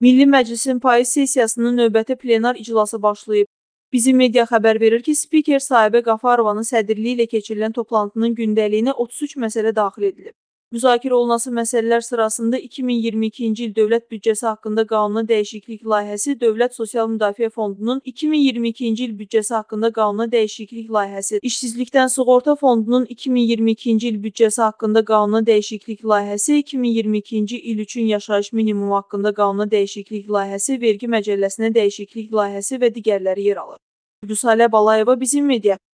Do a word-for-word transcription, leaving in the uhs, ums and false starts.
Milli Məclisin payız sessiyasının növbəti plenar iclası başlayıb. Bizim media xəbər verir ki, spiker Sahibə Qafarovanın sədrliyi ilə keçirilən toplantının gündəliyinə otuz üç məsələ daxil edilib. Müzakirə olunası məsələlər sırasında iki min iyirmi ikinci il dövlət büdcəsi haqqında qanuna dəyişiklik layihəsi, Dövlət Sosial Müdafiə Fondunun iki min iyirmi ikinci il büdcəsi haqqında qanuna dəyişiklik layihəsi, İşsizlikdən Sığorta Fondunun iki min iyirmi ikinci il büdcəsi haqqında qanuna dəyişiklik layihəsi, iki min iyirmi ikinci il üçün yaşayış minimumu haqqında qanuna dəyişiklik layihəsi, Vergi Məcəlləsinə dəyişiklik layihəsi və digərləri yer alır. Vüsalə Balayeva, Bizim Media.